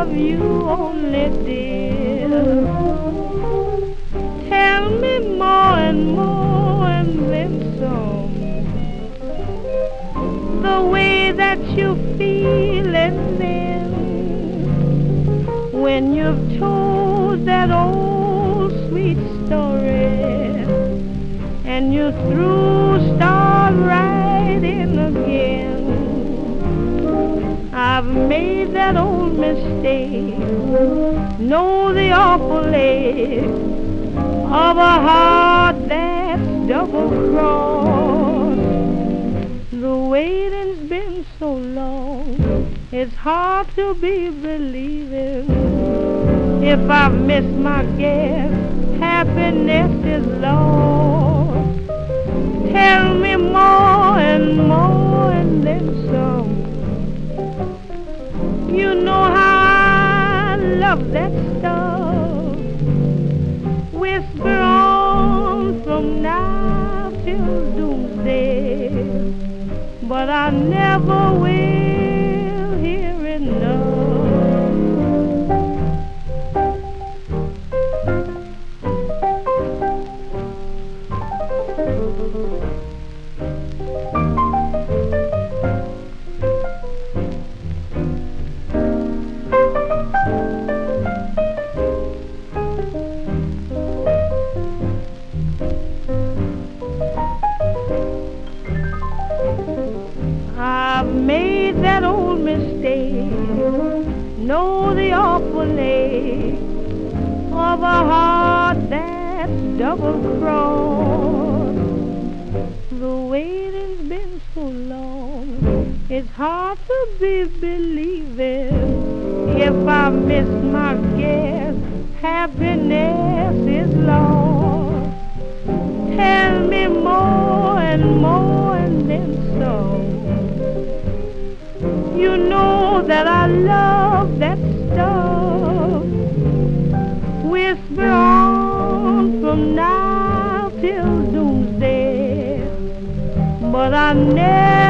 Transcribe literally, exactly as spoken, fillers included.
love you only, dear. Tell me more and more and then some. The way that you feel and then when you've told that old sweet story and you're through, start right in again. I've made that old mistake, know the awful ache of a heart that's double-crossed. The waiting's been so long, it's hard to be believing. If I've missed my guess, happiness is lost. Tell me more and more and then some. You know how I love that stuff. Whisper on from now till doomsday, but I never will hear enough. I've made that old mistake, know the awful ache of a heart that's double-crossed. The waiting's been so long, it's hard to be believing. If I miss my guess, happiness is lost. Tell me more and more and then some. You know that I love that stuff. Whisper on from now till doomsday, but I never